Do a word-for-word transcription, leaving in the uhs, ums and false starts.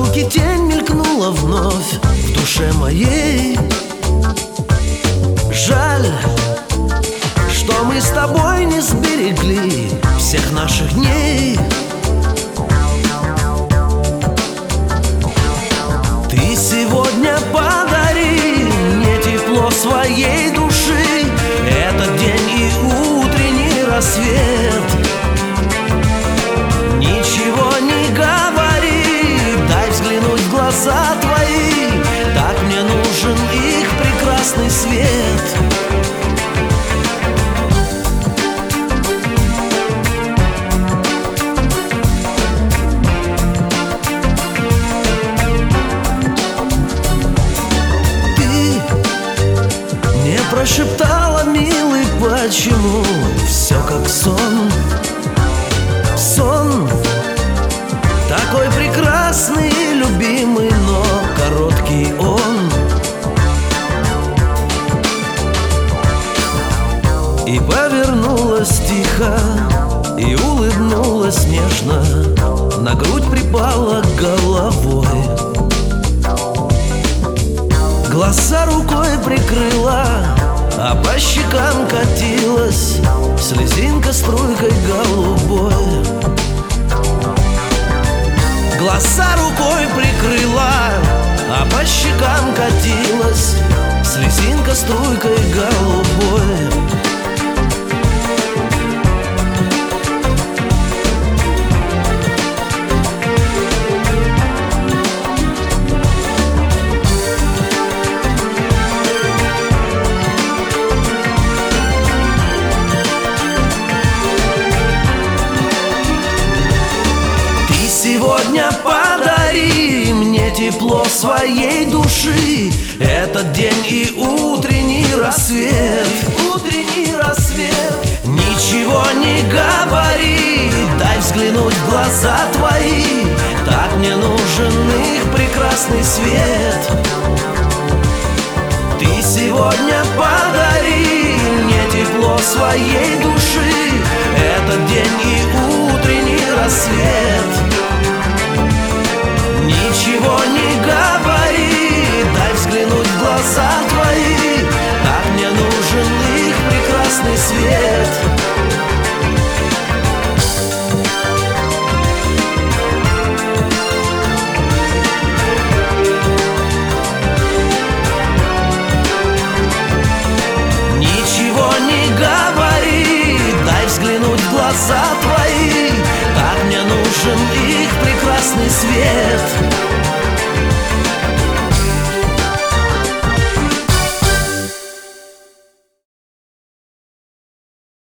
разлуки тень мелькнула вновь в душе моей. Жаль, что мы с тобой не сберегли всех наших дней. Ты сегодня подари мне тепло своей души, этот день и утренний рассвет. Ничего не говори, дай взглянуть в глаза твои, так мне нужен их прекрасный свет. Ты мне прошептала, милый, почему все как сон. Сон такой прекрасный и любимый, но короткий он. И повернулась тихо, и улыбнулась нежно, на грудь припала головой. Глаза рукой прикрыла, а по щекам катилась слезинка струйкой голубой. Глаза рукой прикрыла, а по щекам катилась слезинка струйкой голубой. Сегодня подари мне тепло своей души, этот день и утренний рассвет. Утренний рассвет. Ничего не говори, дай взглянуть в глаза твои, так мне нужен их прекрасный свет. Ты сегодня подари мне тепло своей души, этот день и утренний рассвет. Ничего не говори, дай взглянуть в глаза твои, так мне нужен их прекрасный свет. Ничего не говори, дай взглянуть в глаза твои, так мне нужен их прекрасный свет.